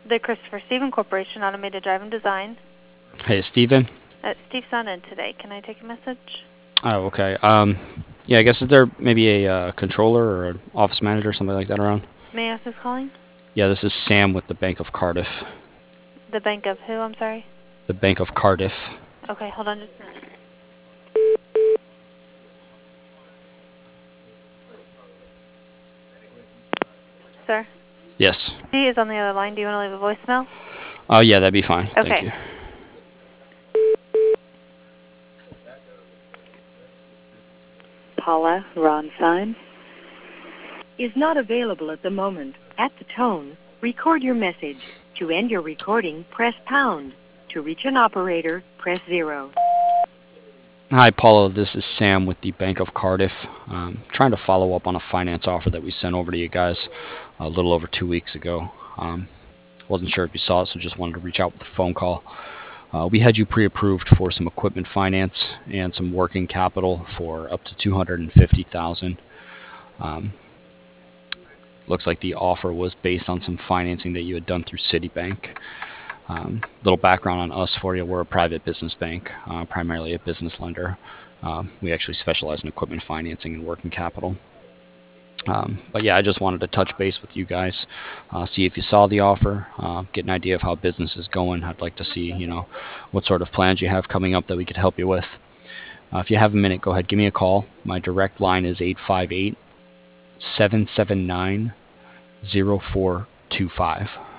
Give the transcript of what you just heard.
The Christopher Stephen Corporation, Automated Drive and Design. Hey, Steven? Steve's not in today. Can I take a message? Oh, okay. Yeah, I guess is there maybe a controller or an office manager or something like that around? May I ask who's calling? Yeah, this is Sam with the Bank of Cardiff. The Bank of who, I'm sorry? The Bank of Cardiff. Okay, hold on just a minute. Sir? Yes. He is on the other line. Do you want to leave a voicemail? Oh, yeah, that'd be fine. Okay. Thank you. Paula Ronstein is not available at the moment. At the tone, record your message. To end your recording, press pound. To reach an operator, press 0. Hi, Paula. This is Sam with the Bank of Cardiff. Trying to follow up on a finance offer that we sent over to you guys a little over 2 weeks ago. Wasn't sure if you saw it, so just wanted to reach out with a phone call. We had you pre-approved for some equipment finance and some working capital for up to $250,000. Looks like the offer was based on some financing that you had done through Citibank. Little background on us for you. We're a private business bank, primarily a business lender. We actually specialize in equipment financing and working capital. But yeah, I just wanted to touch base with you guys, see if you saw the offer, get an idea of how business is going. I'd like to see, what sort of plans you have coming up that we could help you with. If you have a minute, go ahead, give me a call. My direct line is 858-779-0425.